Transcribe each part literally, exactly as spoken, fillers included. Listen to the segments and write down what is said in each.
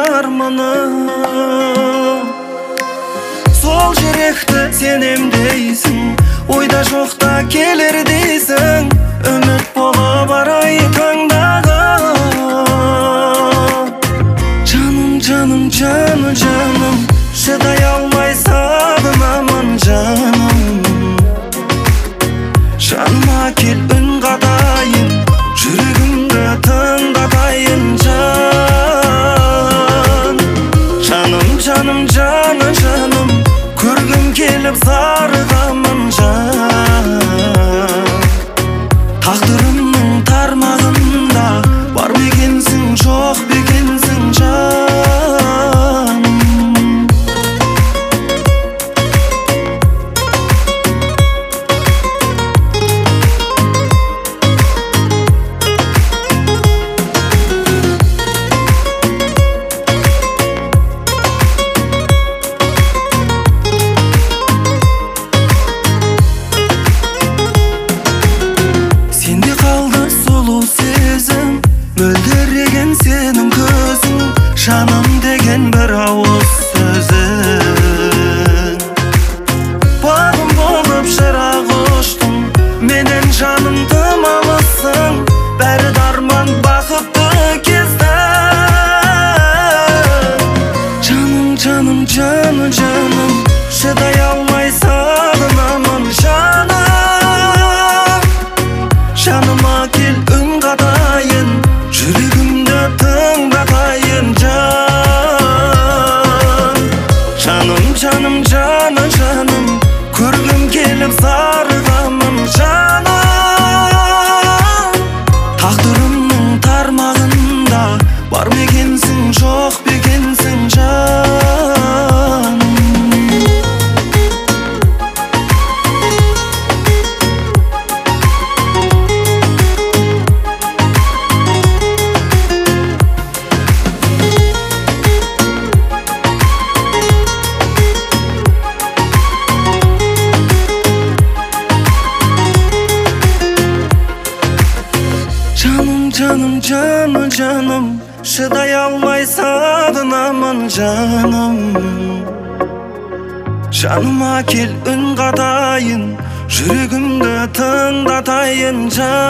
арманым. Сол жүректі сенем дейсің, ойда жоқта келер дейсің, үміт болып арай таңдағы. Жаным, жаным, жаным, жаным, шыдай алмай сағынамын жаным. Жаныма кел үн қатайын, жүрегімді тыңдатайын жан. Жаным, жаным, жаным, жаным, көргім келіп зарығамын жан. Тағдырымның тармағында бар ма екенсің, жоқ па екенсің жан. Мөлдіреген сенің көзің, жаным деген бір ауыз сөзің. Бағым болып шырақ ұштың, менен жаным тым алыссың, бәрі дарман бақытты кезді. Жаным, жаным, жаным, жаным, шыдай алмай сағынамын жаным. Жаныма кел үн қатайын, жүрегімді тыңдатайын жан. Жаным, жаным, жаным, жаным, көргім келіп зарығамын жаным. Тағдырымның тармағында бар ма екенсің, жоқ па екенсің жан. Жаным, жаным, жаным, жаным, шыдай алмай сағынамын жаным. Жаныма кел үн қатайын, жүрегімді тыңдатайын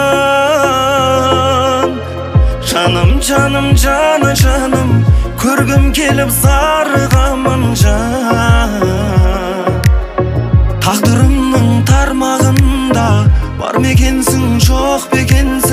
жан. Жаным, жаным, жаным, жаным, көргім келіп зарығамын жан. Тағдырымның тармағында бар ма екенсің, жоқ па екенсің